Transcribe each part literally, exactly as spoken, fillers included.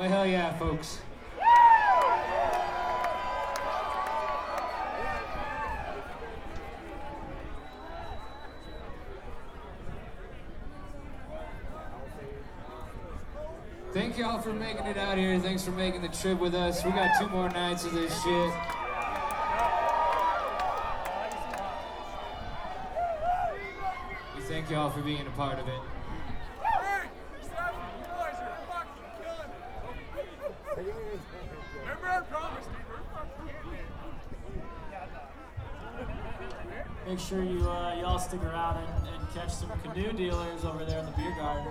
Oh, hell yeah, folks. Thank y'all for making it out here. Thanks for making the trip with us. We got two more nights of this shit. We thank y'all for being a part of it. Remember our promise, Make sure you uh, y'all stick around and, and catch some canoe dealers over there in the beer garden.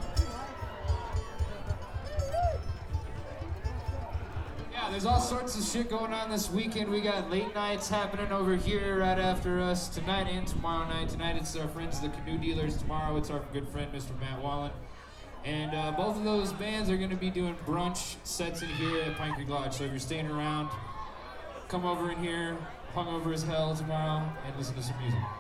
Yeah, there's all sorts of shit going on this weekend. We got late nights happening over here right after us tonight and tomorrow night. Tonight it's our friends, the Canoe Dealers. Tomorrow it's our good friend, Mister Matt Wallen. And uh, both of those bands are going to be doing brunch sets in here at Pine Creek Lodge. So if you're staying around, come over in here, hungover as hell tomorrow, and listen to some music.